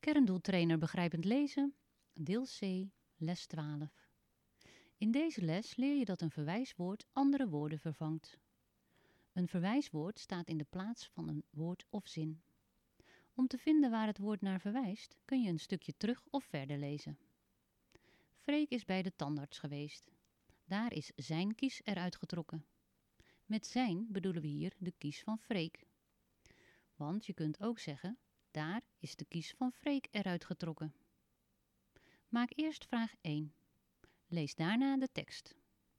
Kerndoeltrainer begrijpend lezen, deel C, les 12. In deze les leer je dat een verwijswoord andere woorden vervangt. Een verwijswoord staat in de plaats van een woord of zin. Om te vinden waar het woord naar verwijst, kun je een stukje terug of verder lezen. Freek is bij de tandarts geweest. Daar is zijn kies eruit getrokken. Met zijn bedoelen we hier de kies van Freek. Want je kunt ook zeggen, daar is de kies van Freek eruit getrokken. Maak eerst vraag 1. Lees daarna de tekst.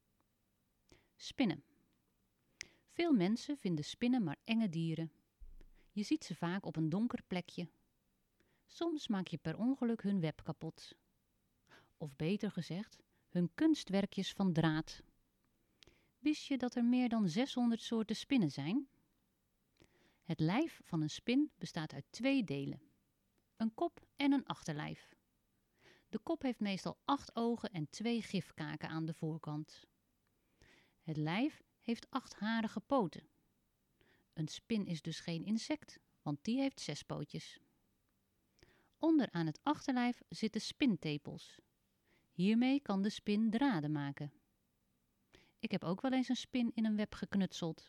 Spinnen. Veel mensen vinden spinnen maar enge dieren. Je ziet ze vaak op een donker plekje. Soms maak je per ongeluk hun web kapot. Of beter gezegd, hun kunstwerkjes van draad. Wist je dat er meer dan 600 soorten spinnen zijn? Het lijf van een spin bestaat uit 2 delen. Een kop en een achterlijf. De kop heeft meestal 8 ogen en 2 gifkaken aan de voorkant. Het lijf heeft 8 harige poten. Een spin is dus geen insect, want die heeft 6 pootjes. Onder aan het achterlijf zitten spintepels. Hiermee kan de spin draden maken. Ik heb ook wel eens een spin in een web geknutseld.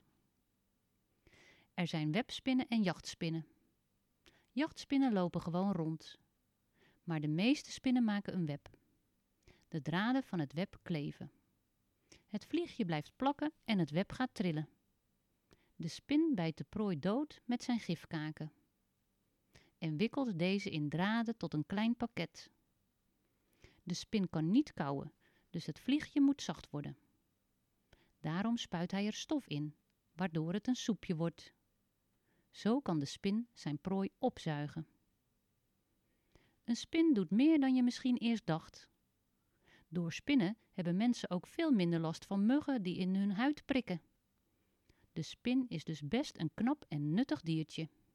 Er zijn webspinnen en jachtspinnen. Jachtspinnen lopen gewoon rond. Maar de meeste spinnen maken een web. De draden van het web kleven. Het vliegje blijft plakken en het web gaat trillen. De spin bijt de prooi dood met zijn gifkaken. En wikkelt deze in draden tot een klein pakket. De spin kan niet kauwen, dus het vliegje moet zacht worden. Daarom spuit hij er stof in, waardoor het een soepje wordt. Zo kan de spin zijn prooi opzuigen. Een spin doet meer dan je misschien eerst dacht. Door spinnen hebben mensen ook veel minder last van muggen die in hun huid prikken. De spin is dus best een knap en nuttig diertje.